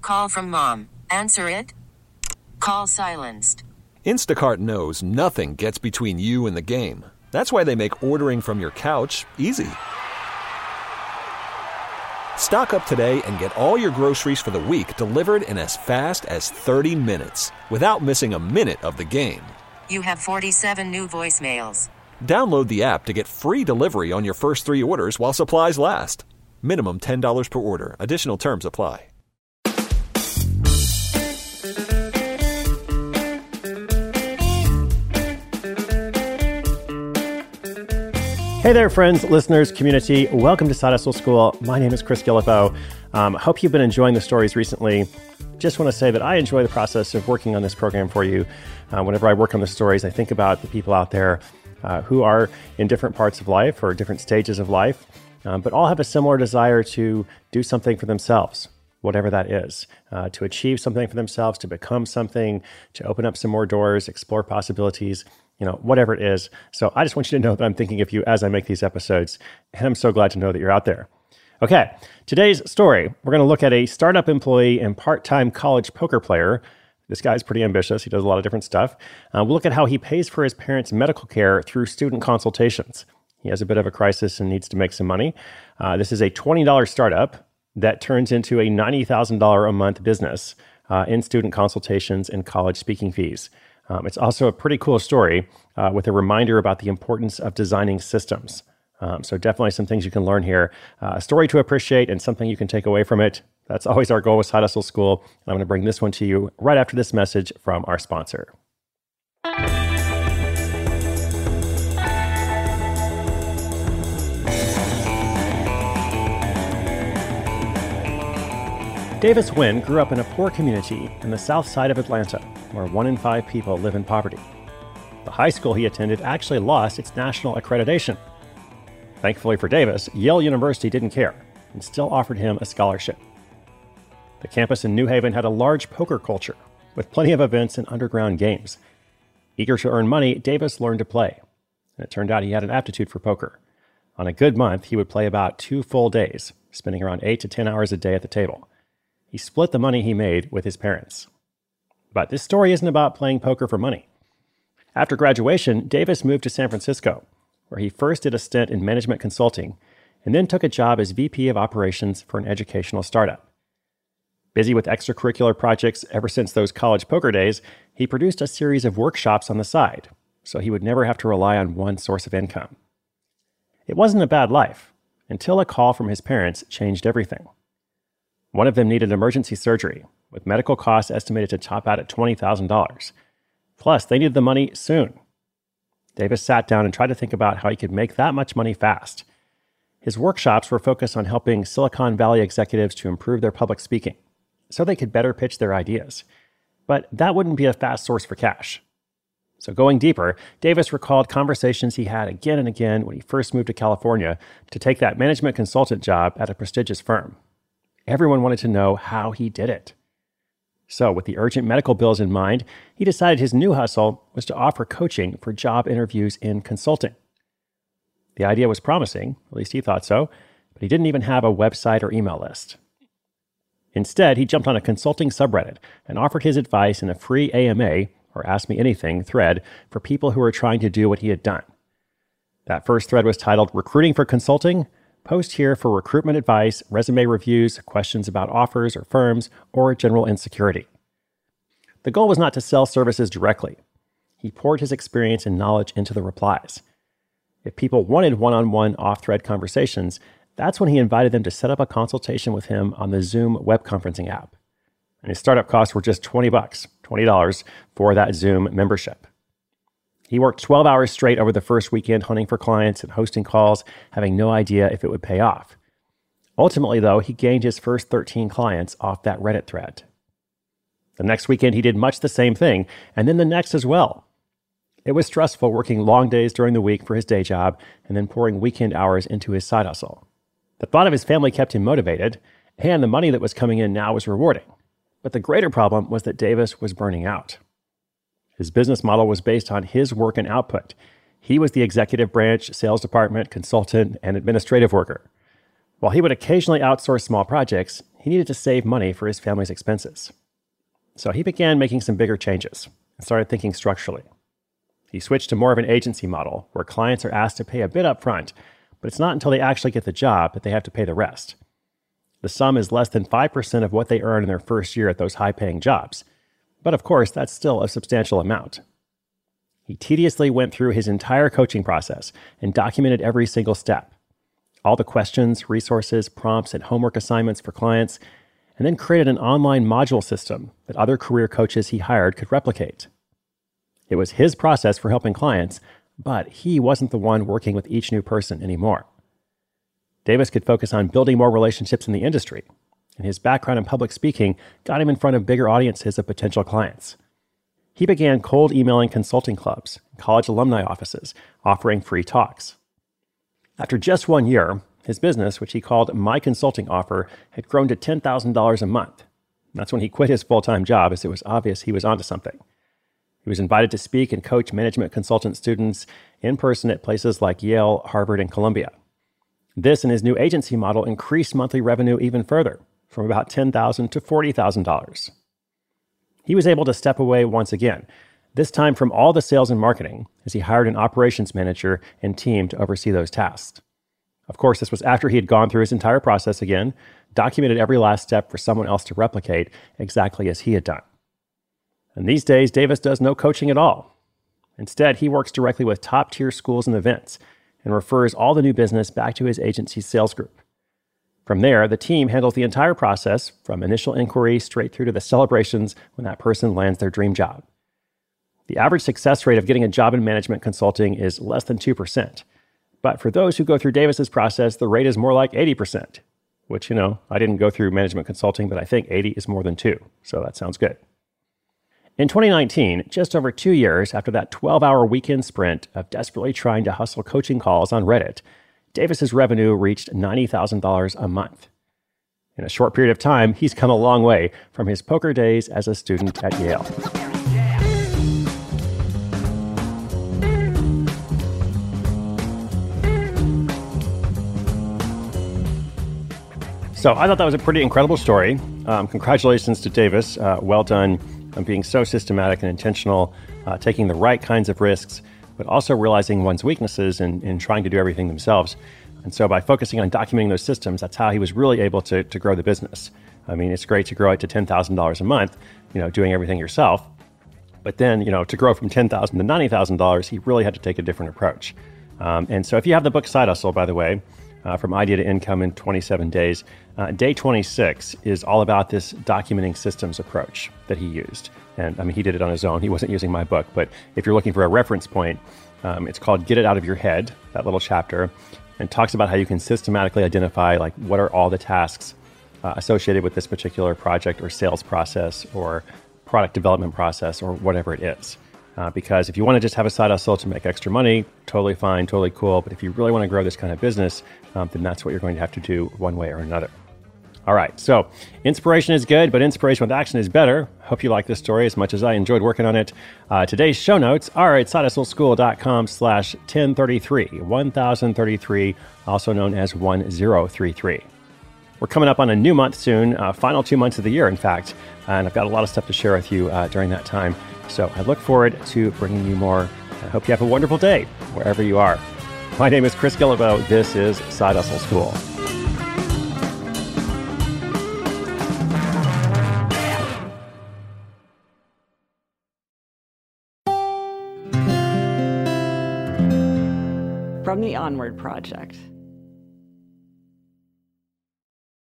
Call from mom. Answer it. Call silenced. Instacart knows nothing gets between you and the game. That's why they make ordering from your couch easy. Stock up today and get all your groceries for the week delivered in as fast as 30 minutes without missing a minute of the game. You have 47 new voicemails. Download the app to get free delivery on your first 3 orders while supplies last. Minimum $10 per order. Additional terms apply. Hey there, friends, listeners, community. Welcome to Side Hustle School. My name is Chris Guillebeau. Hope you've been enjoying the stories recently. Just want to say that I enjoy the process of working on this program for you. Whenever I work on the stories, I think about the people out there who are in different parts of life or different stages of life, but all have a similar desire to do something for themselves, whatever that is, to achieve something for themselves, to become something, to open up some more doors, explore possibilities, whatever it is. So I just want you to know that I'm thinking of you as I make these episodes, and I'm so glad to know that you're out there. Okay, today's story, we're going to look at a startup employee and part-time college poker player. This guy's pretty ambitious. He does a lot of different stuff. We'll look at how he pays for his parents' medical care through student consultations. He has a bit of a crisis and needs to make some money. This is a $20 startup that turns into a $90,000 a month business in student consultations and college speaking fees. It's also a pretty cool story with a reminder about the importance of designing systems. So definitely some things you can learn here. A story to appreciate and something you can take away from it. That's always our goal with Side Hustle School. And I'm going to bring this one to you right after this message from our sponsor. Davis Wynn grew up in a poor community in the south side of Atlanta, where 1 in 5 people live in poverty. The high school he attended actually lost its national accreditation. Thankfully for Davis, Yale University didn't care and still offered him a scholarship. The campus in New Haven had a large poker culture with plenty of events and underground games. Eager to earn money, Davis learned to play, and it turned out he had an aptitude for poker. On a good month, he would play about 2 full days, spending around 8 to 10 hours a day at the table. He split the money he made with his parents. But this story isn't about playing poker for money. After graduation, Davis moved to San Francisco, where he first did a stint in management consulting and then took a job as VP of operations for an educational startup. Busy with extracurricular projects ever since those college poker days, he produced a series of workshops on the side, so he would never have to rely on one source of income. It wasn't a bad life, until a call from his parents changed everything. One of them needed emergency surgery, with medical costs estimated to top out at $20,000. Plus, they needed the money soon. Davis sat down and tried to think about how he could make that much money fast. His workshops were focused on helping Silicon Valley executives to improve their public speaking, so they could better pitch their ideas. But that wouldn't be a fast source for cash. So going deeper, Davis recalled conversations he had again and again when he first moved to California to take that management consultant job at a prestigious firm. Everyone wanted to know how he did it. So with the urgent medical bills in mind, he decided his new hustle was to offer coaching for job interviews in consulting. The idea was promising, at least he thought so, but he didn't even have a website or email list. Instead, he jumped on a consulting subreddit and offered his advice in a free AMA, or Ask Me Anything, thread for people who were trying to do what he had done. That first thread was titled Recruiting for Consulting. Post here for recruitment advice, resume reviews, questions about offers or firms, or general insecurity. The goal was not to sell services directly. He poured his experience and knowledge into the replies. If people wanted one-on-one off-thread conversations, that's when he invited them to set up a consultation with him on the Zoom web conferencing app. And his startup costs were just $20 for that Zoom membership. He worked 12 hours straight over the first weekend hunting for clients and hosting calls, having no idea if it would pay off. Ultimately, though, he gained his first 13 clients off that Reddit thread. The next weekend, he did much the same thing, and then the next as well. It was stressful working long days during the week for his day job and then pouring weekend hours into his side hustle. The thought of his family kept him motivated, and the money that was coming in now was rewarding. But the greater problem was that Davis was burning out. His business model was based on his work and output. He was the executive branch, sales department, consultant, and administrative worker. While he would occasionally outsource small projects, he needed to save money for his family's expenses. So he began making some bigger changes and started thinking structurally. He switched to more of an agency model where clients are asked to pay a bit up front, but it's not until they actually get the job that they have to pay the rest. The sum is less than 5% of what they earn in their first year at those high-paying jobs. But of course, that's still a substantial amount. He tediously went through his entire coaching process and documented every single step. All the questions, resources, prompts, and homework assignments for clients, and then created an online module system that other career coaches he hired could replicate. It was his process for helping clients, but he wasn't the one working with each new person anymore. Davis could focus on building more relationships in the industry, and his background in public speaking got him in front of bigger audiences of potential clients. He began cold emailing consulting clubs, college alumni offices, offering free talks. After just 1 year, his business, which he called My Consulting Offer, had grown to $10,000 a month. That's when he quit his full-time job, as it was obvious he was onto something. He was invited to speak and coach management consultant students in person at places like Yale, Harvard, and Columbia. This and his new agency model increased monthly revenue even further, from about $10,000 to $40,000. He was able to step away once again, this time from all the sales and marketing, as he hired an operations manager and team to oversee those tasks. Of course, this was after he had gone through his entire process again, documented every last step for someone else to replicate exactly as he had done. And these days, Davis does no coaching at all. Instead, he works directly with top-tier schools and events and refers all the new business back to his agency's sales group. From there, the team handles the entire process, from initial inquiry straight through to the celebrations when that person lands their dream job. The average success rate of getting a job in management consulting is less than 2%. But for those who go through Davis's process, the rate is more like 80%, which, I didn't go through management consulting, but I think 80 is more than 2, so that sounds good. In 2019, just over 2 years after that 12-hour weekend sprint of desperately trying to hustle coaching calls on Reddit, Davis's revenue reached $90,000 a month. In a short period of time, he's come a long way from his poker days as a student at Yale. So I thought that was a pretty incredible story. Congratulations to Davis. Well done on being so systematic and intentional, taking the right kinds of risks, but also realizing one's weaknesses and trying to do everything themselves. And so by focusing on documenting those systems, that's how he was really able to grow the business. I mean, it's great to grow it to $10,000 a month, doing everything yourself. But then, to grow from $10,000 to $90,000, he really had to take a different approach. And so if you have the book Side Hustle, by the way, From Idea to Income in 27 Days, day 26 is all about this documenting systems approach that he used. And I mean, he did it on his own. He wasn't using my book. But if you're looking for a reference point, it's called Get It Out of Your Head, that little chapter, and talks about how you can systematically identify what are all the tasks associated with this particular project or sales process or product development process or whatever it is. Because if you want to just have a side hustle to make extra money, totally fine, totally cool. But if you really want to grow this kind of business, then that's what you're going to have to do one way or another. All right, so inspiration is good, but inspiration with action is better. Hope you like this story as much as I enjoyed working on it. Today's show notes are at sidehustleschool.com/1033, 1033, also known as 1033. We're coming up on a new month soon, final 2 months of the year, in fact, and I've got a lot of stuff to share with you during that time. So I look forward to bringing you more. I hope you have a wonderful day, wherever you are. My name is Chris Guillebeau. This is Side Hustle School. From the Onward Project.